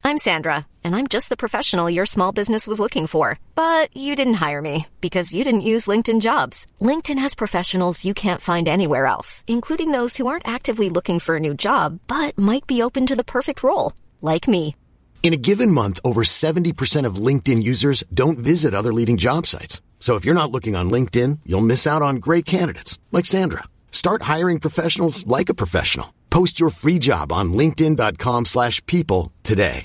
I'm Sandra, and I'm just the professional your small business was looking for. But you didn't hire me because you didn't use LinkedIn Jobs. LinkedIn has professionals you can't find anywhere else, including those who aren't actively looking for a new job, but might be open to the perfect role, like me. In a given month, over 70% of LinkedIn users don't visit other leading job sites. So if you're not looking on LinkedIn, you'll miss out on great candidates like Sandra. Start hiring professionals like a professional. Post your free job on linkedin.com/people today.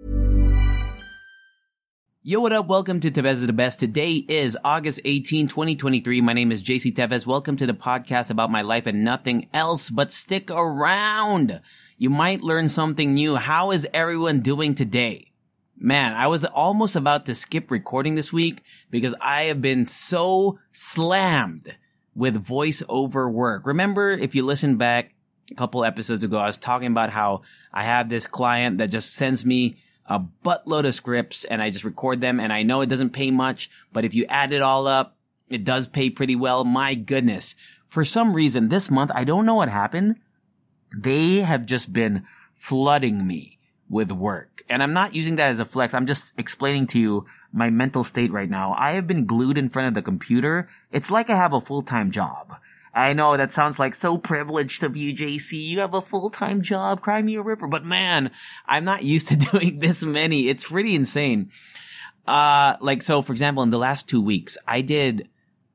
Yo, what up? Welcome to Tevez the Best. Today is August 18, 2023. My name is JC Tevez. Welcome to the podcast about my life and nothing else, but stick around. You might learn something new. How is everyone doing today? Man, I was almost about to skip recording this week because I have been so slammed with voiceover work. Remember, if you listen back a couple episodes ago, I was talking about how I have this client that just sends me a buttload of scripts and I just record them, and I know it doesn't pay much, but if you add it all up, it does pay pretty well. My goodness. For some reason this month, I don't know what happened. They have just been flooding me with work. And I'm not using that as a flex. I'm just explaining to you my mental state right now. I have been glued in front of the computer. It's like I have a full-time job. I know that sounds like so privileged of you, JC. You have a full-time job. Cry me a river. But man, I'm not used to doing this many. It's pretty insane. So for example, in the last 2 weeks, I did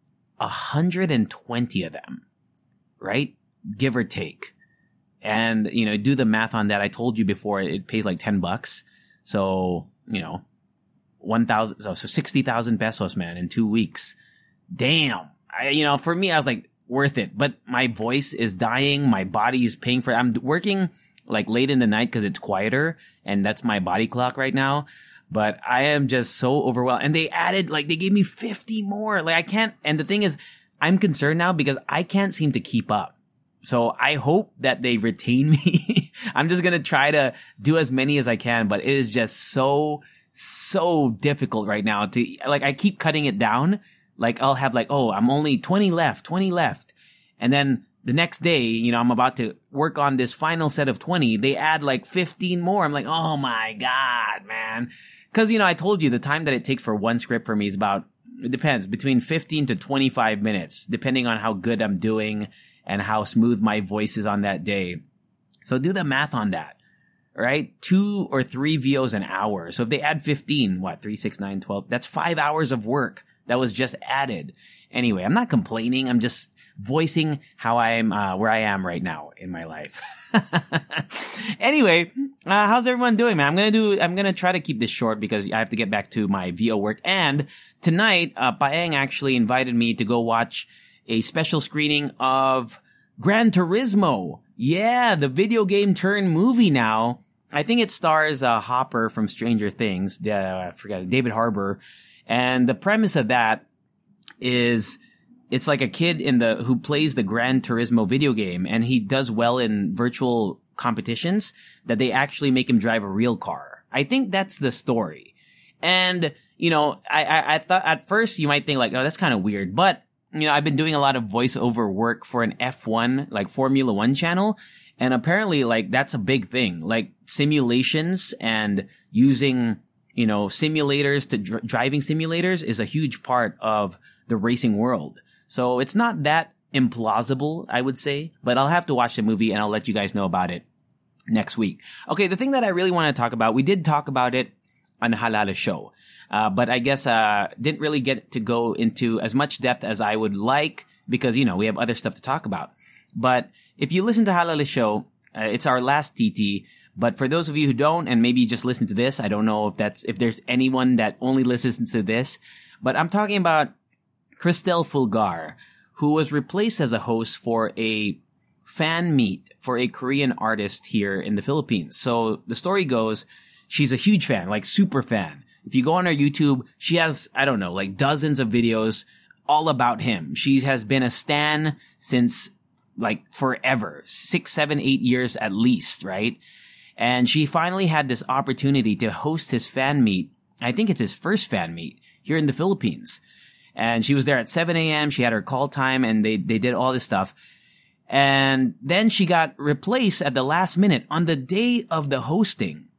120 of them, right? Give or take. And, do the math on that. I told you before, it pays like $10. So, 1,000, so 60,000 pesos, man, in 2 weeks. Damn. For me, I was like, worth it. But my voice is dying. My body is paying for it. I'm working like late in the night because it's quieter, and that's my body clock right now. But I am just so overwhelmed. And they added, they gave me 50 more. I can't, and the thing is, I'm concerned now because I can't seem to keep up. So I hope that they retain me. I'm just going to try to do as many as I can, but it is just so difficult right now I keep cutting it down. I'll have I'm only 20 left. And then the next day, I'm about to work on this final set of 20. They add 15 more. I'm like, oh my God, man. Cause, I told you the time that it takes for one script for me is it depends, between 15 to 25 minutes, depending on how good I'm doing and how smooth my voice is on that day. So do the math on that, right? 2 or 3 VOs an hour. So if they add 15, 3, 6, 9, 12, that's 5 hours of work that was just added. Anyway, I'm not complaining. I'm just voicing how I'm, where I am right now in my life. Anyway, how's everyone doing, man? I'm gonna try to keep this short because I have to get back to my VO work. And tonight, Paeng actually invited me to go watch a special screening of Gran Turismo. Yeah, the video game turned movie now. I think it stars Hopper from Stranger Things. I forgot, David Harbour. And the premise of that is it's like a kid who plays the Gran Turismo video game, and he does well in virtual competitions that they actually make him drive a real car. I think that's the story. And, I thought at first you might think oh, that's kind of weird, but I've been doing a lot of voiceover work for an F1, Formula One channel. And apparently, that's a big thing. Simulations and using, simulators to driving simulators is a huge part of the racing world. So it's not that implausible, I would say. But I'll have to watch the movie and I'll let you guys know about it next week. Okay, the thing that I really want to talk about, we did talk about it on the Halala show. But I guess, didn't really get to go into as much depth as I would like because, we have other stuff to talk about. But if you listen to Halala show, it's our last TT. But for those of you who don't, and maybe just listen to this, I don't know if there's anyone that only listens to this, but I'm talking about Cristel Fulgar, who was replaced as a host for a fan meet for a Korean artist here in the Philippines. So the story goes, she's a huge fan, super fan. If you go on her YouTube, she has, dozens of videos all about him. She has been a stan since forever, 6, 7, 8 years at least, right? And she finally had this opportunity to host his fan meet. I think it's his first fan meet here in the Philippines. And she was there at 7 a.m. She had her call time and they did all this stuff. And then she got replaced at the last minute on the day of the hosting.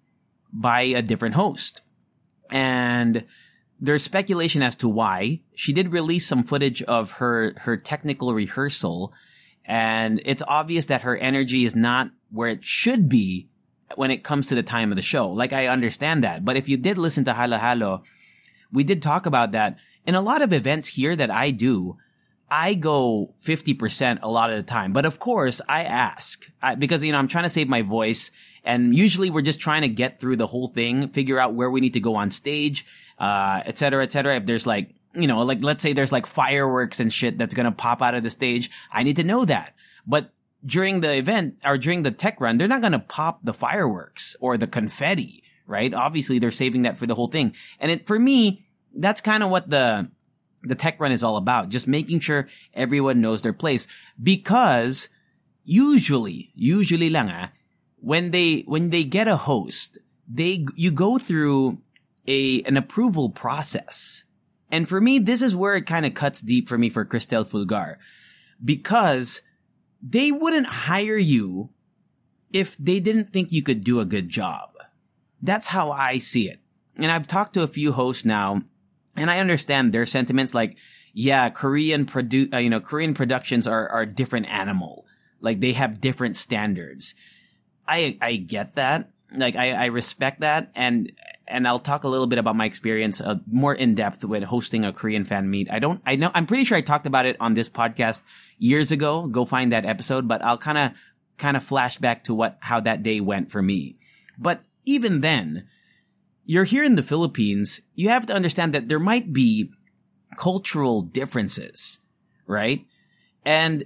by a different host. And there's speculation as to why. She did release some footage of her technical rehearsal, and it's obvious that her energy is not where it should be when it comes to the time of the show. Like, I understand that. But if you did listen to Halo Halo, we did talk about that. In a lot of events here that I do, I go 50% a lot of the time. But of course, I ask. Because, I'm trying to save my voice. And usually we're just trying to get through the whole thing, figure out where we need to go on stage, et cetera, et cetera. If there's like, let's say there's like fireworks and shit that's going to pop out of the stage, I need to know that. But during the event or during the tech run, they're not going to pop the fireworks or the confetti, right? Obviously, they're saving that for the whole thing. And for me, that's kind of what the tech run is all about. Just making sure everyone knows their place. Because usually lang, when they get a host, you go through an approval process. And for me, this is where it kind of cuts deep for me for Cristel Fulgar. Because they wouldn't hire you if they didn't think you could do a good job. That's how I see it. And I've talked to a few hosts now, and I understand their sentiments. Like, yeah, Korean productions are a different animal. Like, they have different standards. I get that. Like, I respect that. And I'll talk a little bit about my experience more in depth with hosting a Korean fan meet. I'm pretty sure I talked about it on this podcast years ago. Go find that episode, but I'll kind of flash back to how that day went for me. But even then, you're here in the Philippines, you have to understand that there might be cultural differences, right? And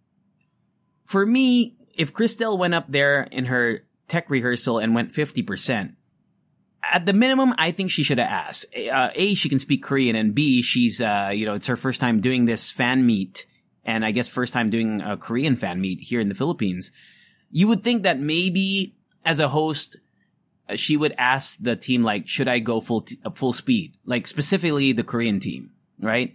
for me, if Cristel went up there in her tech rehearsal and went 50%, at the minimum, I think she should have asked. A, she can speak Korean, and B, she's, it's her first time doing this fan meet, and I guess first time doing a Korean fan meet here in the Philippines. You would think that maybe as a host, she would ask the team, like, should I go full speed? Like, specifically the Korean team, right?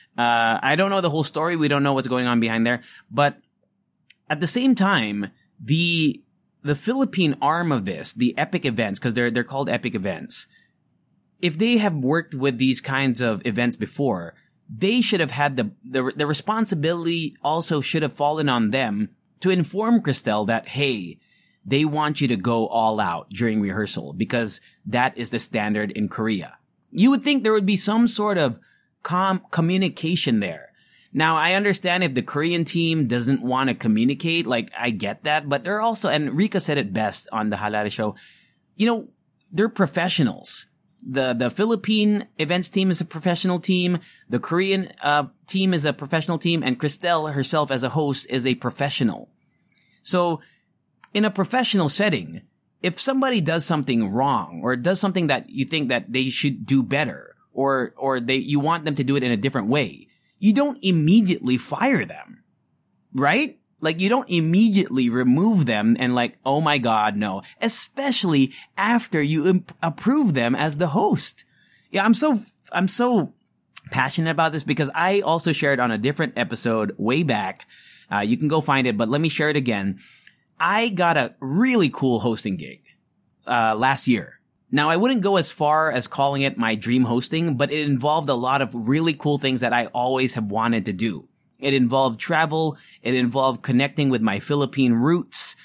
I don't know the whole story. We don't know what's going on behind there. But at the same time, the Philippine arm of this, the Epic events, because they're called Epic events, if they have worked with these kinds of events before, they should have had the responsibility also should have fallen on them to inform Cristel that, hey, they want you to go all out during rehearsal because that is the standard in Korea. You would think there would be some sort of communication there. Now, I understand if the Korean team doesn't want to communicate, like, I get that, but they're also, and Rika said it best on the Halal show, they're professionals. The Philippine events team is a professional team. The Korean team is a professional team, and Cristel herself as a host is a professional. So, in a professional setting, if somebody does something wrong or does something that you think that they should do better or you want them to do it in a different way, you don't immediately fire them, right? Like, you don't immediately remove them and like, oh my God, no. Especially after you approve them as the host. Yeah, I'm so passionate about this because I also shared on a different episode way back. You can go find it, but let me share it again. I got a really cool hosting gig last year. Now, I wouldn't go as far as calling it my dream hosting, but it involved a lot of really cool things that I always have wanted to do. It involved travel. It involved connecting with my Filipino roots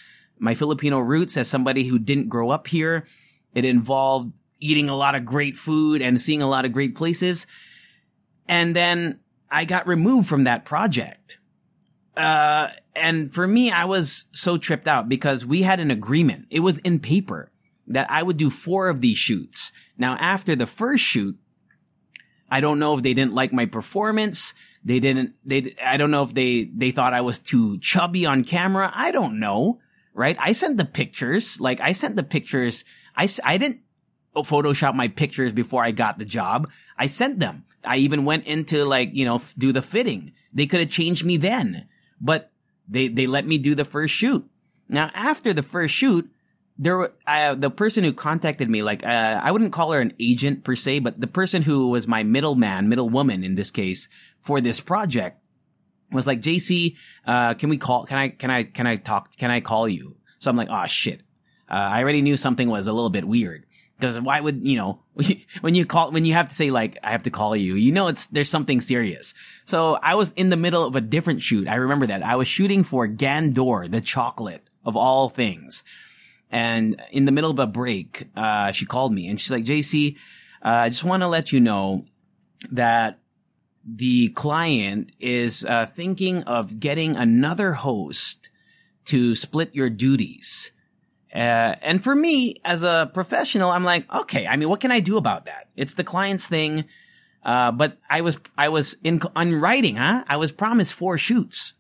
as somebody who didn't grow up here. It involved eating a lot of great food and seeing a lot of great places. And then I got removed from that project. And for me, I was so tripped out because we had an agreement. It was in paper that I would do 4 of these shoots. Now, after the first shoot, I don't know if they didn't like my performance. I don't know if they thought I was too chubby on camera. I don't know, right? I sent the pictures. I didn't Photoshop my pictures before I got the job. I sent them. I even went into do the fitting. They could have changed me then. But they let me do the first shoot. Now, after the first shoot, the person who contacted me, I wouldn't call her an agent per se, but the person who was my middlewoman in this case for this project was like, JC, can I call you? So I'm like, oh shit. I already knew something was a little bit weird. Because why would, when you have to say like, I have to call you, there's something serious. So I was in the middle of a different shoot. I remember that. I was shooting for Gandor, the chocolate of all things. And in the middle of a break, she called me and she's like, JC, I just want to let you know that the client is thinking of getting another host to split your duties. And for me, as a professional, I'm like, okay, I mean, what can I do about that? It's the client's thing. But I was on writing, I was promised 4 shoots.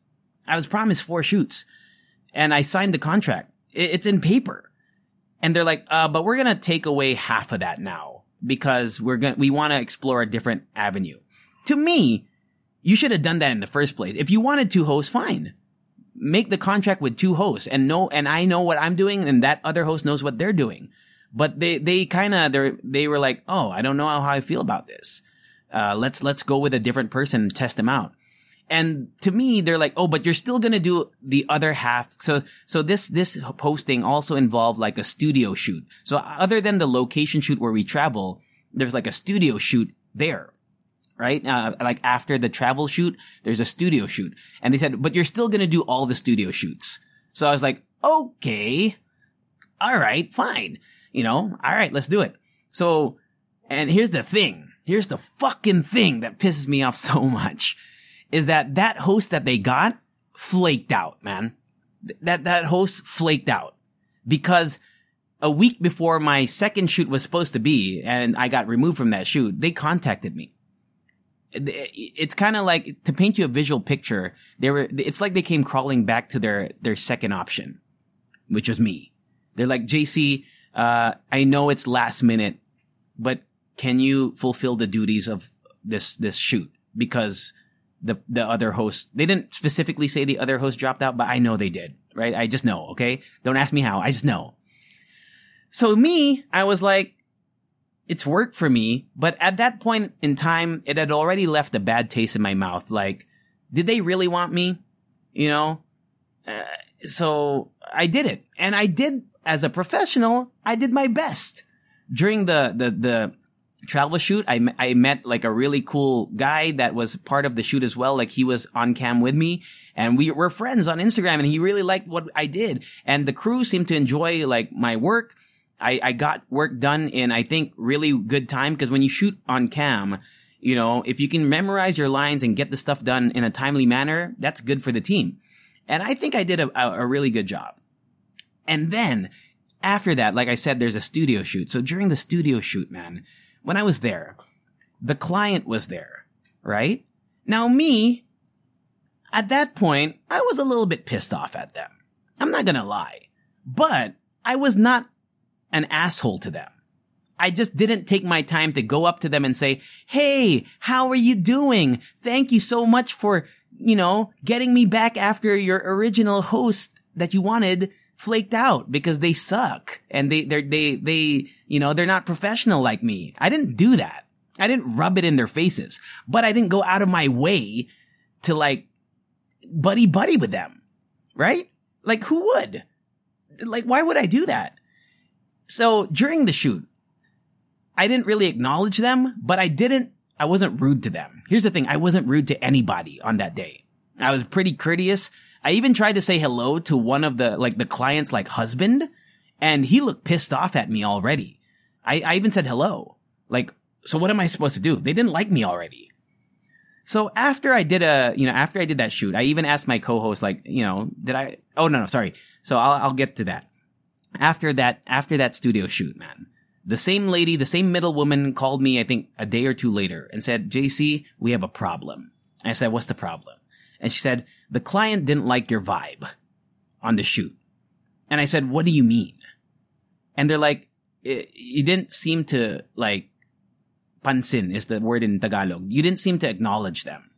And I signed the contract. It's in paper. And they're like, but we're going to take away half of that now because we want to explore a different avenue. To me, you should have done that in the first place. If you wanted 2 hosts, fine. Make the contract with 2 hosts and I know what I'm doing and that other host knows what they're doing. But they were like, oh, I don't know how I feel about this. Let's go with a different person and test them out. And to me, they're like, oh, but you're still going to do the other half. So this posting also involved like a studio shoot. So other than the location shoot where we travel, there's like a studio shoot there. Right? Like after the travel shoot, there's a studio shoot. And they said, but you're still going to do all the studio shoots. So I was like, okay. All right, fine. All right, let's do it. So, and here's the thing. Here's the fucking thing that pisses me off so much is that host that they got flaked out, man. That host flaked out because a week before my second shoot was supposed to be and I got removed from that shoot, they contacted me. It's kind of like, to paint you a visual picture, it's like they came crawling back to their second option, which was me. They're like, JC, I know it's last minute, but can you fulfill the duties of this shoot? Because the other host, they didn't specifically say the other host dropped out, but I know they did, right? I just know, okay? Don't ask me how, I just know. So I was like, it's worked for me, but at that point in time, it had already left a bad taste in my mouth. Like, did they really want me? So I did it. And I did, as a professional, I did my best. During the travel shoot, I met like a really cool guy that was part of the shoot as well. Like he was on cam with me and we were friends on Instagram and he really liked what I did. And the crew seemed to enjoy like my work. I got work done in, I think, really good time because when you shoot on cam, if you can memorize your lines and get the stuff done in a timely manner, that's good for the team. And I think I did a really good job. And then after that, like I said, there's a studio shoot. So during the studio shoot, man, when I was there, the client was there, right? Now me, at that point, I was a little bit pissed off at them. I'm not gonna lie. But I was not an asshole to them. I just didn't take my time to go up to them and say, hey, how are you doing? Thank you so much for, getting me back after your original host that you wanted flaked out because they suck and they're not professional like me. I didn't do that. I didn't rub it in their faces, but I didn't go out of my way to like buddy with them. Right? Like who would? Like why would I do that? So during the shoot, I didn't really acknowledge them, but I wasn't rude to them. Here's the thing. I wasn't rude to anybody on that day. I was pretty courteous. I even tried to say hello to one of the client's husband, and he looked pissed off at me already. I even said hello. Like, so what am I supposed to do? They didn't like me already. So after I did that shoot, I even asked my co-host, sorry. So I'll get to that. After that studio shoot, man, the same middle woman called me, I think a day or two later and said, JC, we have a problem. I said, what's the problem? And she said, the client didn't like your vibe on the shoot. And I said, what do you mean? And they're like, you didn't seem to pansin is the word in Tagalog. You didn't seem to acknowledge them.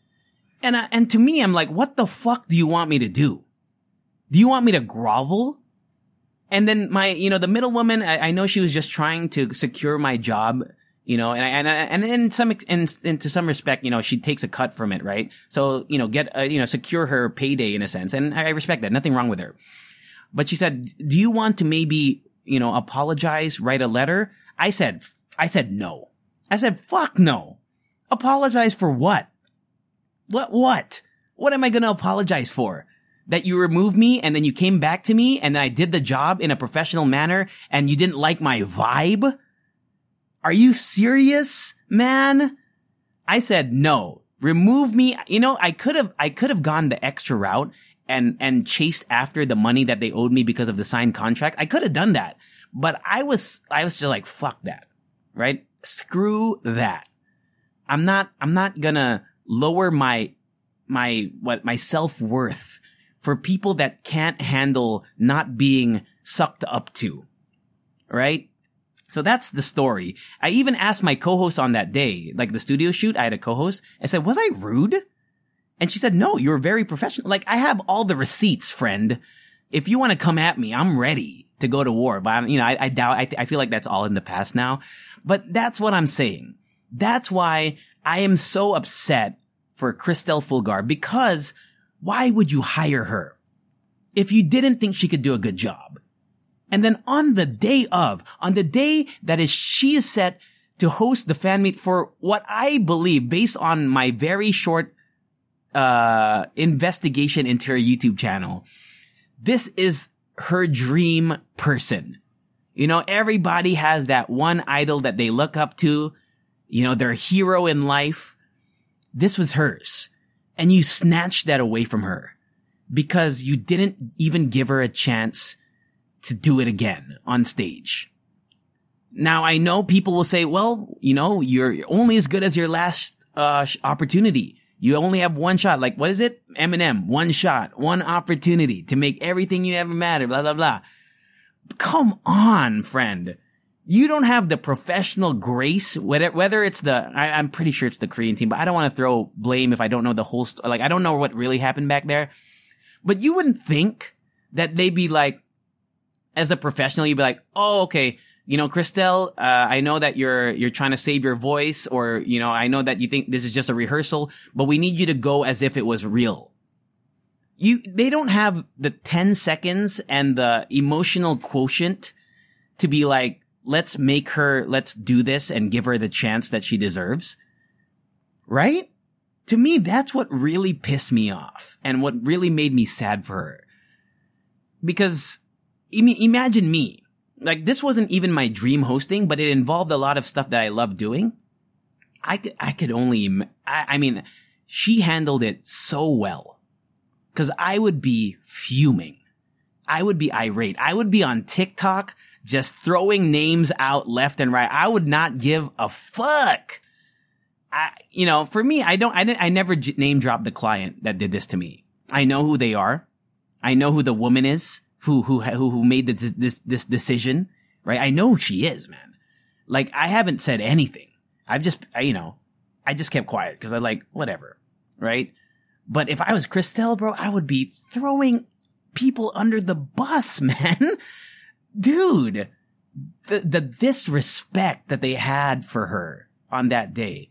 And to me, I'm like, what the fuck do you want me to do? Do you want me to grovel? And then the middle woman, I know she was just trying to secure my job, and to some respect, she takes a cut from it, right? So, secure her payday in a sense. And I respect that. Nothing wrong with her. But she said, do you want to maybe, apologize, write a letter? I said no. I said, fuck no. Apologize for what? What? What am I going to apologize for? That you removed me and then you came back to me and I did the job in a professional manner and you didn't like my vibe? Are you serious, man? I said no. Remove me. I could have gone the extra route and chased after the money that they owed me because of the signed contract. I could have done that. But I was just like, fuck that. Right? Screw that. I'm not gonna lower my self-worth for people that can't handle not being sucked up to. Right? So that's the story. I even asked my co-host on that day, like the studio shoot, I had a co-host. I said, was I rude? And she said, no, you were very professional. Like, I have all the receipts, friend. If you want to come at me, I'm ready to go to war. But, I doubt, I feel like that's all in the past now. But that's what I'm saying. That's why I am so upset for Cristel Fulgar, because why would you hire her if you didn't think she could do a good job? And then on the day that she is set to host the fan meet for what I believe, based on my very short investigation into her YouTube channel, this is her dream person. Everybody has that one idol that they look up to, their hero in life. This was hers. And you snatched that away from her because you didn't even give her a chance to do it again on stage. Now, I know people will say, well, you're only as good as your last opportunity. You only have one shot. Like, what is it? Eminem, one shot, one opportunity to make everything you ever matter, blah, blah, blah. Come on, friend. You don't have the professional grace, whether it's I'm pretty sure it's the Korean team, but I don't want to throw blame if I don't know the whole story. Like, I don't know what really happened back there. But you wouldn't think that they'd be like, as a professional, you'd be like, oh, okay, Cristel, I know that you're trying to save your voice, or, I know that you think this is just a rehearsal, but we need you to go as if it was real. They don't have the 10 seconds and the emotional quotient to be like, let's do this and give her the chance that she deserves. Right? To me, that's what really pissed me off and what really made me sad for her. Because imagine me. Like, this wasn't even my dream hosting, but it involved a lot of stuff that I love doing. I could only, she handled it so well. 'Cause I would be fuming. I would be irate. I would be on TikTok just throwing names out left and right. I would not give a fuck. For me, I never name dropped the client that did this to me. I know who they are. I know who the woman is who made this decision, right? I know who she is, man. Like, I haven't said anything. I just kept quiet because I like, whatever, right? But if I was Cristel, bro, I would be throwing people under the bus, man. Dude, the disrespect that they had for her on that day.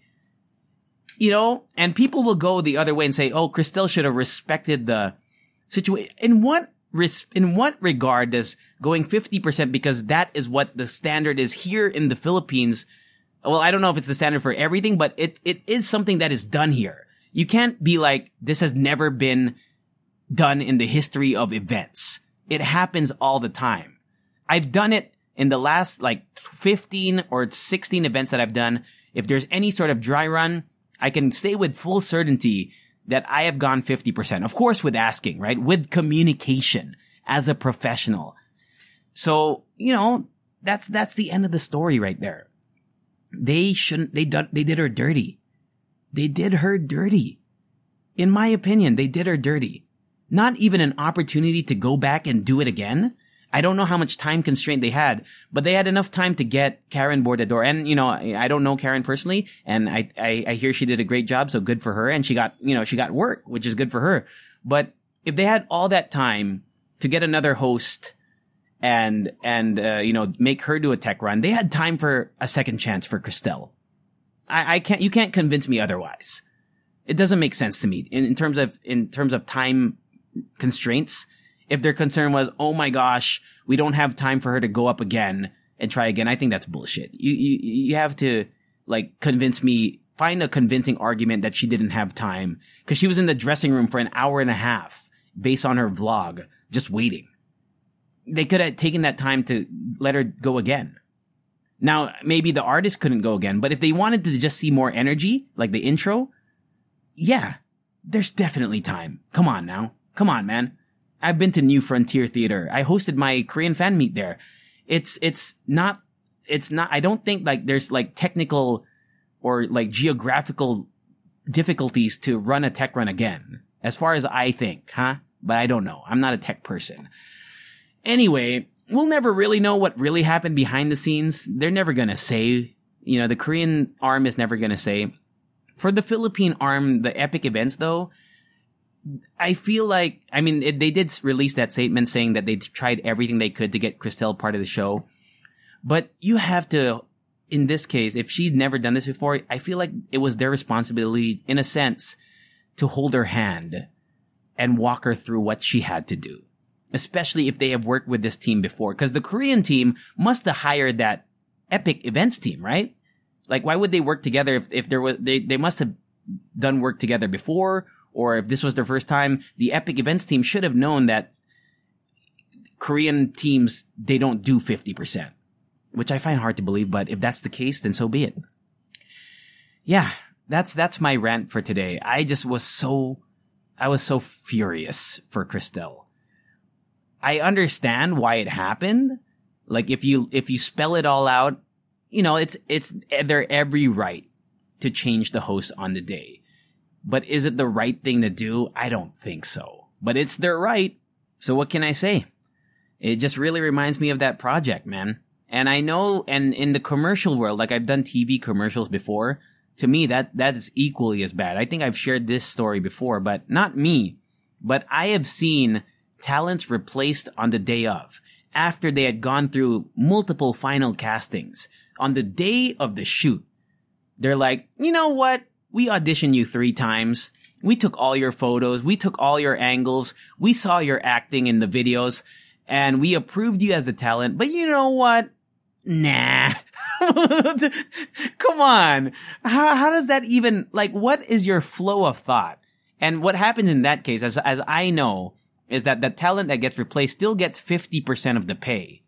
And people will go the other way and say, oh, Cristel should have respected the situation. In what regard does going 50%, because that is what the standard is here in the Philippines? Well, I don't know if it's the standard for everything, but it is something that is done here. You can't be like, this has never been done in the history of events. It happens all the time. I've done it in the last 15 or 16 events that I've done. If there's any sort of dry run, I can say with full certainty that I have gone 50%. Of course, with asking, right? With communication as a professional. So, that's the end of the story right there. They did her dirty. They did her dirty. In my opinion, they did her dirty. Not even an opportunity to go back and do it again. I don't know how much time constraint they had, but they had enough time to get Karen Bordador. And, I don't know Karen personally, and I hear she did a great job, so good for her. And she got work, which is good for her. But if they had all that time to get another host and make her do a tech run, they had time for a second chance for Cristel. You can't convince me otherwise. It doesn't make sense to me in terms of time constraints. if their concern was, oh my gosh, we don't have time for her to go up again and try again, I think that's bullshit. You have to like convince me, find a convincing argument that she didn't have time because she was in the dressing room for an hour and a half based on her vlog, just waiting. They could have taken that time to let her go again. Now, maybe the artist couldn't go again, but if they wanted to just see more energy, like the intro, yeah, there's definitely time. Come on now. Come on, man. I've been to New Frontier Theater. I hosted my Korean fan meet there. It's not, I don't think like there's like technical or like geographical difficulties to run a tech run again, as far as I think, huh? But I don't know. I'm not a tech person. Anyway, we'll never really know what really happened behind the scenes. They're never going to say, you know, the Korean arm is never going to say. For the Philippine arm, the Epic Events though, I feel like, I mean, they did release that statement saying that they tried everything they could to get Cristel part of the show. But you have to, in this case, if she'd never done this before, I feel like it was their responsibility, in a sense, to hold her hand and walk her through what she had to do. Especially if they have worked with this team before. Because the Korean team must have hired that Epic Events team, right? Like, why would they work together if there was, they must have done work together before, or if this was their first time. The Epic Events team should have known that Korean teams, they don't do 50%. Which I find hard to believe, but if that's the case, then so be it. Yeah, that's my rant for today. I was so furious for Cristel. I understand why it happened. Like if you spell it all out, you know, it's their every right to change the host on the day. But is it the right thing to do? I don't think so. But it's their right. So what can I say? It just really reminds me of that project, man. And I know, and in the commercial world, like I've done TV commercials before, to me that is equally as bad. I think I've shared this story before, but not me. But I have seen talents replaced on the day of, after they had gone through multiple final castings. On the day of the shoot, they're like, you know what? We auditioned you 3 times. We took all your photos. We took all your angles. We saw your acting in the videos and we approved you as the talent. But you know what? Nah. Come on. How does that even, like, what is your flow of thought? And what happens in that case, as I know, is that the talent that gets replaced still gets 50% of the pay.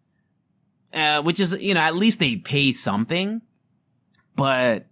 Which is, you know, at least they pay something. But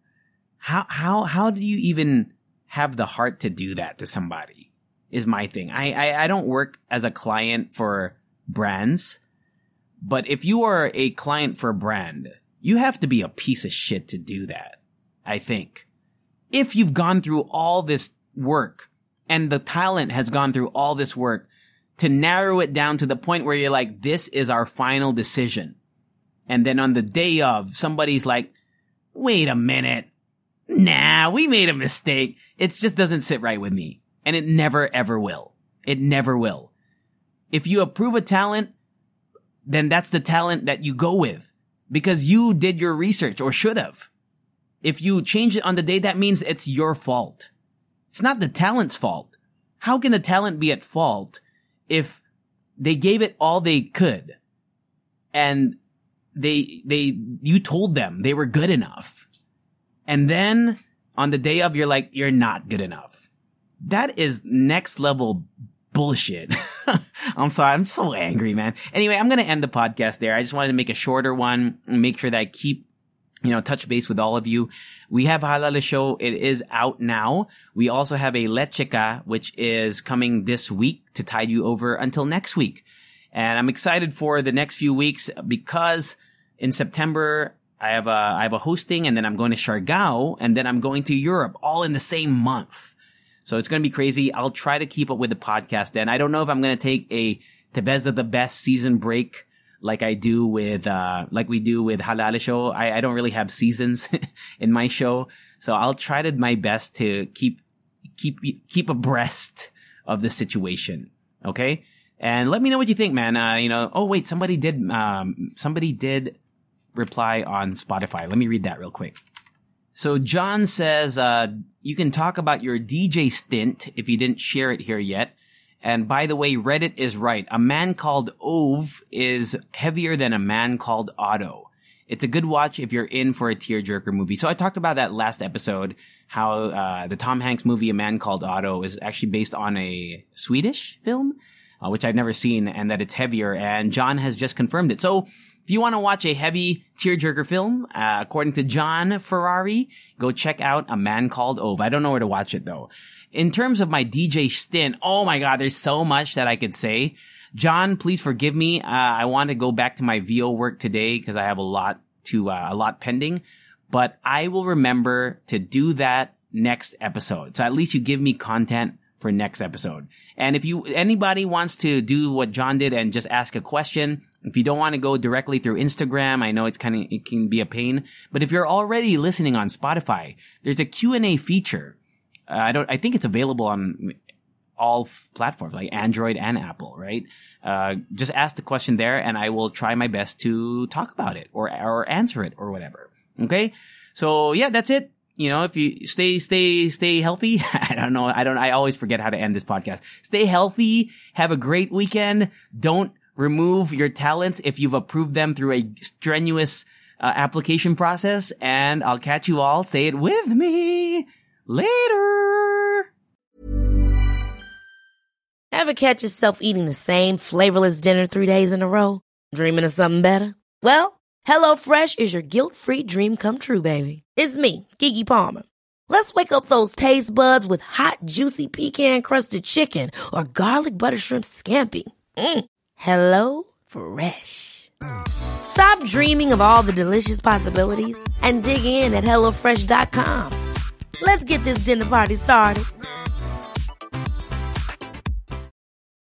how do you even have the heart to do that to somebody is my thing. I don't work as a client for brands, but if you are a client for a brand, you have to be a piece of shit to do that, I think. If you've gone through all this work and the talent has gone through all this work to narrow it down to the point where you're like, this is our final decision. And then on the day of, somebody's like, wait a minute. Nah, we made a mistake. It just doesn't sit right with me. And it never, ever will. It never will. If you approve a talent, then that's the talent that you go with because you did your research or should have. If you change it on the day, that means it's your fault. It's not the talent's fault. How can the talent be at fault if they gave it all they could and you told them they were good enough? And then on the day of, you're like, you're not good enough. That is next level bullshit. I'm sorry. I'm so angry, man. Anyway, I'm going to end the podcast there. I just wanted to make a shorter one and make sure that I keep, touch base with all of you. We have Halal Show. It is out now. We also have a Lecheka, which is coming this week to tide you over until next week. And I'm excited for the next few weeks because in September, I have a hosting, and then I'm going to Siargao, and then I'm going to Europe, all in the same month. So it's going to be crazy. I'll try to keep up with the podcast then. I don't know if I'm going to take a Tebeza the Best season break like I do with, like we do with Halal Show. I don't really have seasons in my show. So I'll try to my best to keep abreast of the situation. Okay. And let me know what you think, man. Oh wait, somebody did reply on Spotify. Let me read that real quick. So John says, you can talk about your DJ stint if you didn't share it here yet. And by the way, Reddit is right. A Man Called Ove is heavier than A Man Called Otto. It's a good watch if you're in for a tearjerker movie. So I talked about that last episode, how the Tom Hanks movie A Man Called Otto is actually based on a Swedish film, which I've never seen, and that it's heavier. And John has just confirmed it. So if you want to watch a heavy tearjerker film, according to John Ferrari, go check out A Man Called Ove. I don't know where to watch it though. In terms of my DJ stint, oh my God, there's so much that I could say. John, please forgive me. I want to go back to my VO work today because I have a lot pending, but I will remember to do that next episode. So at least you give me content for next episode. And if anybody wants to do what John did and just ask a question, if you don't want to go directly through Instagram, I know it can be a pain, but if you're already listening on Spotify, there's a Q&A feature. I think it's available on all platforms like Android and Apple, right? Just ask the question there and I will try my best to talk about it or answer it or whatever. Okay. So yeah, that's it. You know, if you stay healthy. I always forget how to end this podcast. Stay healthy. Have a great weekend. Don't remove your talents if you've approved them through a strenuous application process. And I'll catch you all. Say it with me later. Ever catch yourself eating the same flavorless dinner 3 days in a row? Dreaming of something better? Well, HelloFresh is your guilt-free dream come true, baby. It's me, Keke Palmer. Let's wake up those taste buds with hot, juicy pecan-crusted chicken or garlic butter shrimp scampi. Hello Fresh. Stop dreaming of all the delicious possibilities and dig in at HelloFresh.com. Let's get this dinner party started.